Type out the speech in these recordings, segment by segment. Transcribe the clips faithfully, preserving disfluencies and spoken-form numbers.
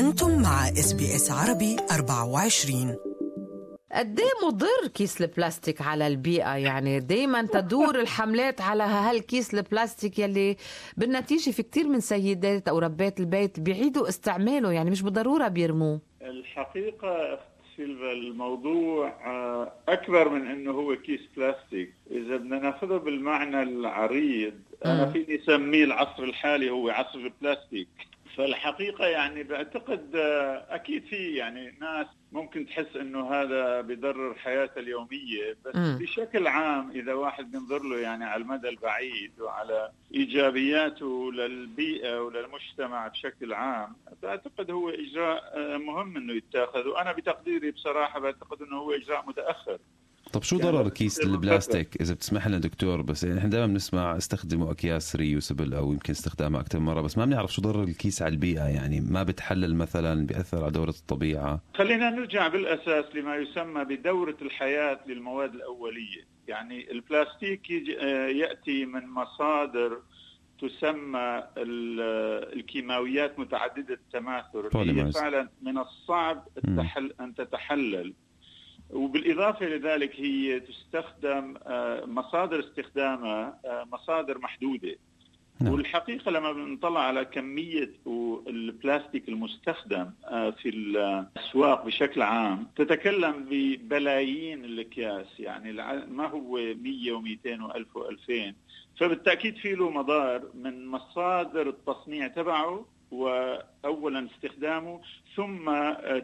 أنتم مع إس بي إس عربي أربعة وعشرين. قديه مضر كيس البلاستيك على البيئة؟ يعني دايما تدور الحملات على هالكيس البلاستيك يلي بالنتيجة في كتير من سيدات أو ربات البيت بيعيدوا استعماله، يعني مش بالضرورة بيرموه. الحقيقة في الموضوع أكبر من أنه هو كيس بلاستيك. إذا بدنا ناخذه بالمعنى العريض أنا فيني أسميه العصر الحالي هو عصر البلاستيك. فالحقيقة يعني بعتقد أكيد في يعني ناس ممكن تحس أنه هذا بيضرر حياتها اليومية، بس م. بشكل عام إذا واحد بينظر له يعني على المدى البعيد وعلى إيجابياته للبيئة وللمجتمع بشكل عام، بعتقد هو إجراء مهم أنه يتاخذ، وأنا بتقديري بصراحة بعتقد أنه هو إجراء متأخر. طب شو ضرر كيس البلاستيك إذا بتسمح لنا دكتور؟ بس يعني إحنا دائما بنسمع استخدموا أكياس ريوسبل أو يمكن استخدامها أكثر مرة، بس ما بنعرف شو ضرر الكيس على البيئة. يعني ما بتحلل مثلا، بيأثر على دورة الطبيعة؟ خلينا نرجع بالأساس لما يسمى بدورة الحياة للمواد الأولية. يعني البلاستيك يأتي من مصادر تسمى الكيماويات متعددة التماثل، هي فعلا من الصعب التحل أن تتحلل، وبالإضافة لذلك هي تستخدم مصادر استخدامها مصادر محدودة. نعم. والحقيقة لما بنطلع على كمية البلاستيك المستخدم في الأسواق بشكل عام تتكلم ببلايين الأكياس، يعني ما هو مية ومئتين وألف وألفين، فبالتأكيد في له مضار من مصادر التصنيع تبعه وأولا استخدامه ثم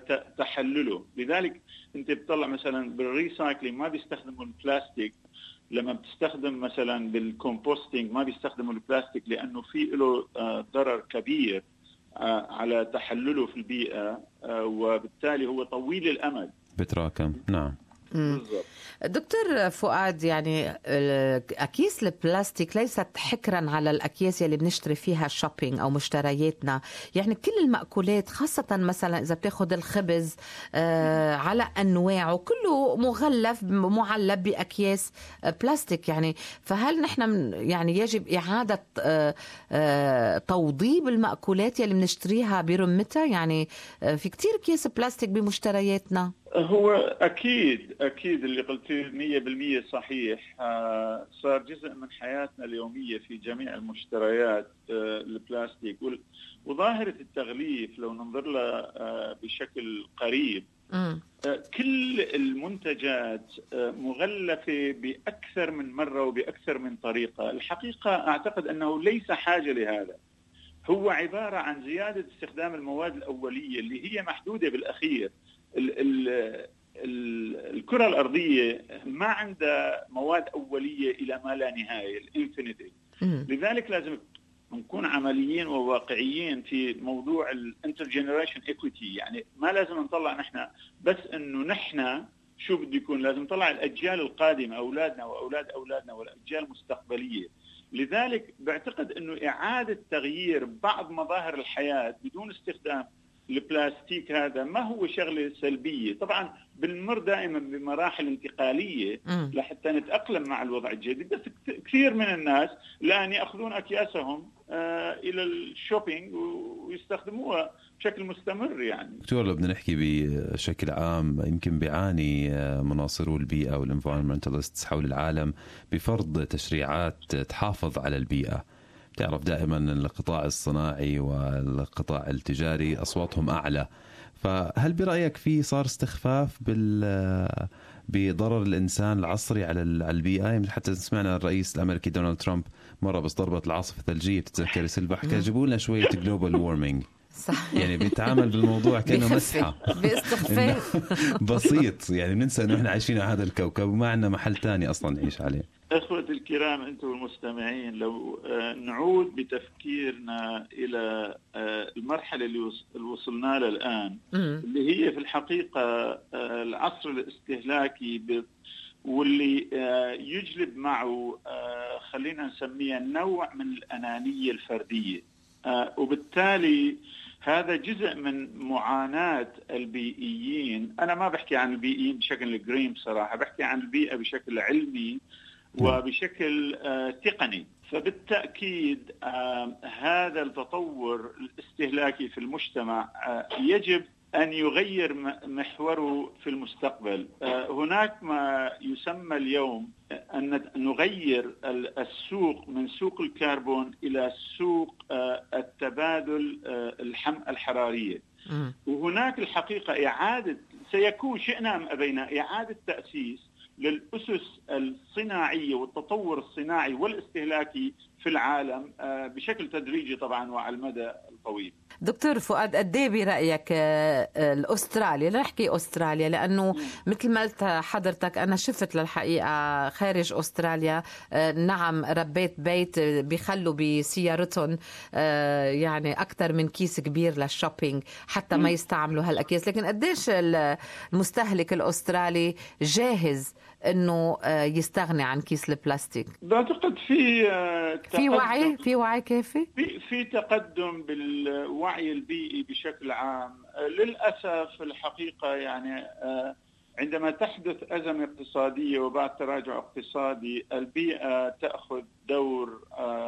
تحلله. لذلك انت بتطلع مثلا بالريسايكلينج ما بيستخدموا البلاستيك، لما بتستخدم مثلا بالكومبوستينج ما بيستخدموا البلاستيك لأنه في له ضرر كبير على تحلله في البيئة، وبالتالي هو طويل الأمد بتراكم. نعم بالضبط. دكتور فؤاد، يعني أكياس البلاستيك ليست حكرا على الأكياس اللي بنشتري فيها شوبينج أو مشترياتنا، يعني كل المأكولات خاصة مثلا إذا بتاخد الخبز آه على أنواعه كله مغلف معلب بأكياس بلاستيك، يعني فهل نحن يعني يجب إعادة آه آه توضيب المأكولات اللي بنشتريها برمتها؟ يعني آه في كتير أكياس بلاستيك بمشترياتنا. هو أكيد أكيد اللي قلتيه مية بالمية صحيح. آه صار جزء من حياتنا اليومية في جميع المشتريات آه البلاستيك، وظاهرة التغليف لو ننظر لها آه بشكل قريب آه كل المنتجات آه مغلفة بأكثر من مرة وبأكثر من طريقة. الحقيقة أعتقد أنه ليس حاجة لهذا، هو عبارة عن زيادة استخدام المواد الأولية اللي هي محدودة بالأخير. ال ال ال الكرة الأرضية ما عندها مواد أولية إلى ما لا نهاية، الانفينيتي. لذلك لازم نكون عمليين وواقعيين في موضوع الانترجنريشن ايكويتي. يعني ما لازم نطلع نحن بس إنه نحن شو بده يكون، لازم نطلع الأجيال القادمة، أولادنا وأولاد أولادنا والأجيال المستقبلية. لذلك بعتقد إنه إعادة تغيير بعض مظاهر الحياة بدون استخدام البلاستيك هذا ما هو شغلة سلبية. طبعا بنمر دائما بمراحل انتقالية م. لحتى نتأقلم مع الوضع الجديد، بس كثير من الناس الآن يأخذون أكياسهم آه إلى الشوبينج ويستخدموها بشكل مستمر. يعني دكتور لو بدنا نحكي بشكل عام، يمكن بيعاني مناصرو البيئة والانفايرمنتاليستس حول العالم بفرض تشريعات تحافظ على البيئة. تعرف دائما القطاع الصناعي والقطاع التجاري أصواتهم أعلى، فهل برأيك في صار استخفاف بال بضرر الإنسان العصري على البيئة؟ يعني حتى سمعنا الرئيس الأمريكي دونالد ترامب مرة بس ضربت العاصفة الثلجية بتتذكر سلبا حكى جيبوا لنا شوية جلوبال وورمينج. صح. يعني بيتعامل بالموضوع كأنه مسحة باستخفاف بسيط، يعني ننسى أنه إحنا عايشين على هذا الكوكب وما عندنا محل تاني أصلا نعيش عليه. أخوتي الكرام أنتم المستمعين، لو نعود بتفكيرنا إلى المرحلة اللي وصلنا لها الآن اللي هي في الحقيقة العصر الاستهلاكي واللي يجلب معه خلينا نسميها نوع من الأنانية الفردية، وبالتالي هذا جزء من معاناة البيئيين. أنا ما بحكي عن البيئيين بشكل جريم صراحة، بحكي عن البيئة بشكل علمي. وبشكل تقني. فبالتأكيد هذا التطور الاستهلاكي في المجتمع يجب أن يغير محوره في المستقبل. هناك ما يسمى اليوم أن نغير السوق من سوق الكربون إلى سوق التبادل الحمل الحرارية. وهناك الحقيقة إعادة سيكون شئنا أم أبينا إعادة تأسيس للأسس الصناعية والتطور الصناعي والاستهلاكي في العالم بشكل تدريجي طبعا وعلى المدى الطويل. دكتور فؤاد، قديه برأيك الأستراليا، نحكي أستراليا لأنه مثل ما قلت حضرتك أنا شفت للحقيقة خارج أستراليا نعم ربيت بيت بيخلوا بسيارتهم يعني أكثر من كيس كبير للشوبينج حتى ما يستعملوا هالأكياس، لكن قديش المستهلك الأسترالي جاهز انه يستغني عن كيس البلاستيك؟ بعتقد في في وعي في وعي كافي، في في تقدم بالوعي البيئي بشكل عام. للاسف الحقيقه يعني عندما تحدث ازمه اقتصاديه وبعد تراجع اقتصادي البيئه تاخذ دور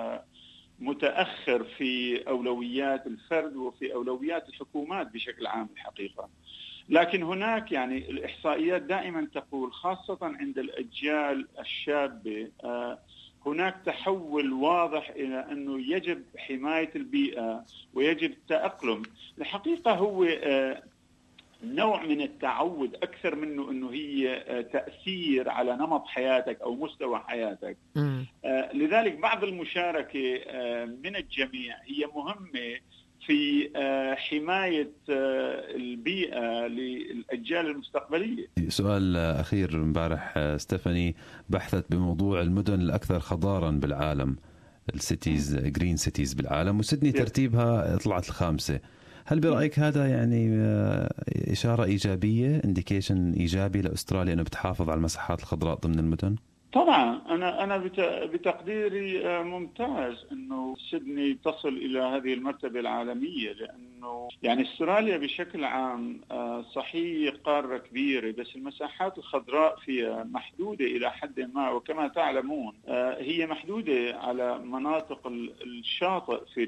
متاخر في اولويات الفرد وفي اولويات الحكومات بشكل عام الحقيقه. لكن هناك يعني الإحصائيات دائما تقول خاصة عند الأجيال الشابة هناك تحول واضح إلى أنه يجب حماية البيئة ويجب التأقلم. الحقيقة هو نوع من التعود أكثر منه أنه هي تأثير على نمط حياتك أو مستوى حياتك. م. لذلك بعض المشاركة من الجميع هي مهمة في حماية البيئة للأجيال المستقبلية. سؤال أخير، امبارح ستيفاني بحثت بموضوع المدن الأكثر خضاراً بالعالم، السيتيز جرين سيتيز بالعالم، وسيدني ترتيبها طلعت الخامسة. هل برأيك هذا يعني إشارة إيجابية، إنديكيشن إيجابي لأستراليا أنه بتحافظ على المساحات الخضراء ضمن المدن؟ طبعا أنا أنا بتقديري ممتاز إنه سيدني تصل إلى هذه المرتبة العالمية، لأنه يعني استراليا بشكل عام صحيح قارة كبيرة بس المساحات الخضراء فيها محدودة إلى حد ما، وكما تعلمون هي محدودة على مناطق الشاطئ في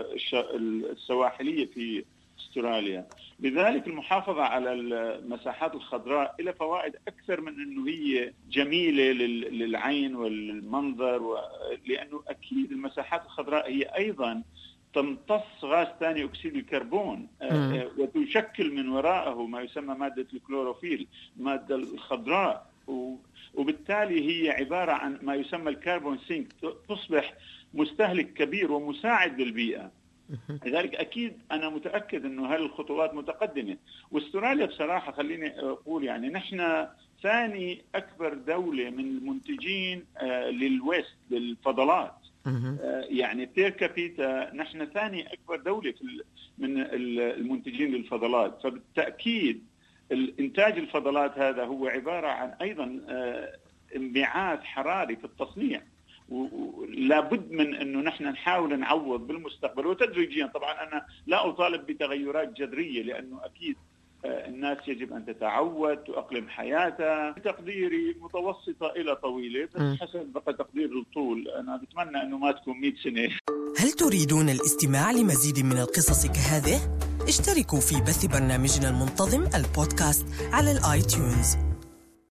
السواحلية في استراليا. لذلك المحافظة على المساحات الخضراء إلى فوائد أكثر من أنه هي جميلة للعين والمنظر، لأنه أكيد المساحات الخضراء هي أيضا تمتص غاز ثاني أكسيد الكربون وتشكل من وراءه ما يسمى مادة الكلوروفيل، مادة الخضراء، وبالتالي هي عبارة عن ما يسمى الكربون سينك، تصبح مستهلك كبير ومساعد للبيئة. لذلك أكيد أنا متأكد أنه هذه الخطوات متقدمة. واستراليا بصراحة خليني أقول يعني نحن ثاني أكبر دولة من المنتجين للويست للفضلات، يعني بير كابيتا نحن ثاني أكبر دولة من المنتجين للفضلات. فبالتأكيد الإنتاج الفضلات هذا هو عبارة عن أيضا انبعاث حراري في التصنيع، ولابد من أنه نحن نحاول نعوض بالمستقبل وتدريجيا. طبعا أنا لا أطالب بتغيرات جذرية لأنه أكيد الناس يجب أن تتعود تؤقلم حياتها. تقديري متوسطة إلى طويلة، بس حسب بقى تقدير الطول أنا بتمنى أنه ما تكون مئة سنة. هل تريدون الاستماع لمزيد من القصص كهذه؟ اشتركوا في بث برنامجنا المنتظم البودكاست على الآي تيونز.